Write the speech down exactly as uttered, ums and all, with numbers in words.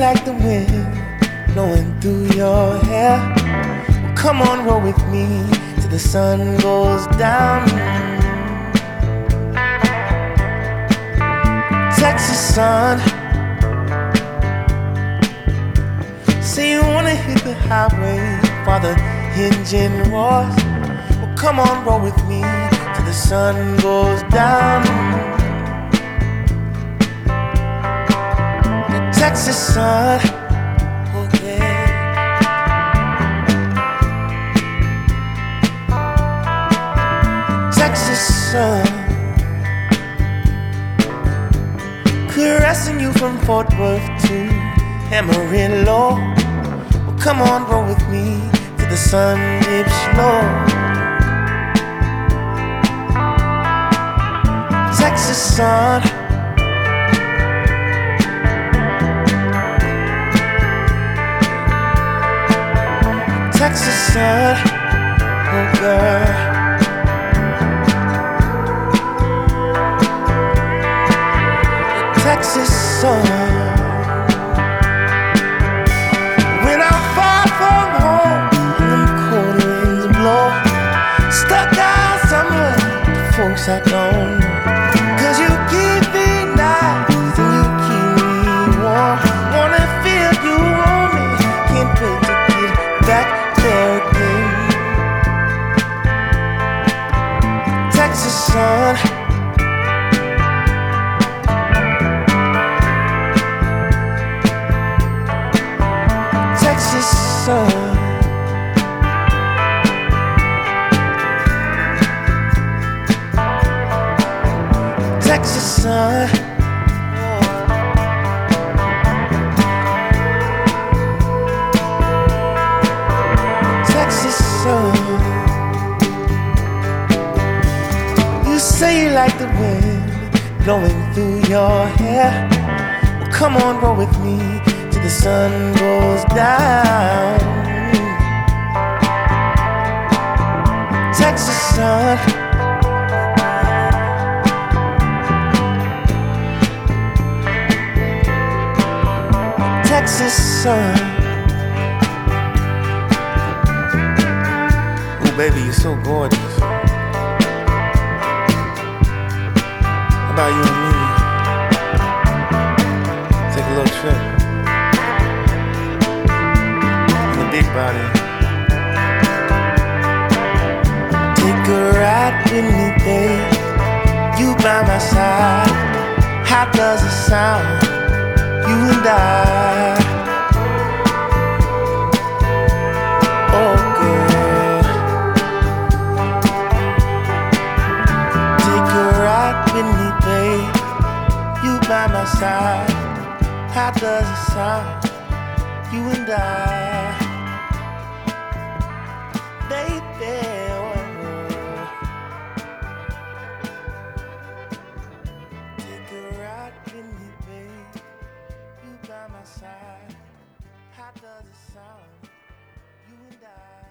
like the wind blowing through your hair. Well, come on, roll with me till the sun goes down. Texas sun, say you wanna hit the highway while the engine roars. Well, come on, roll with me till the sun goes down. The Texas sun, oh yeah. Texas sun, caressing you from Fort Worth to Amarillo. Well, come on, roll with me till the sun dips low. Texas sun, Texas sun, oh girl. Texas sun. When I'm far from home and them cold winds blow, stuck out somewhere with folks I don't know. Cause you keep me nice and you keep me warm. Wanna feel you on me, can't wait to get back there again. Texas sun, Texas sun, Texas sun, Texas sun. You say you like the wind blowing through your hair. Well, come on, roll with me till the sun goes down. Texas sun, Texas sun. Ooh, baby, you're so gorgeous. How about you and me? Take a little trip. Big body. Take a ride with me, babe. You by my side. How does it sound? You and I. Oh, girl. Take a ride with me, babe. You by my side. How does it sound? You and I. Baby, oh. Take a ride with me, babe. You by my side. How does it sound? You and I.